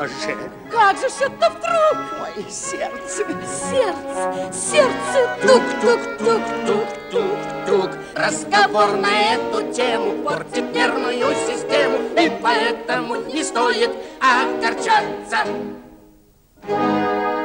же? Как же ж это вдруг? Ой, сердце. Сердце, тук-тук-тук-тук-тук. Разговор на эту тему портит нервную систему, и поэтому не стоит огорчаться.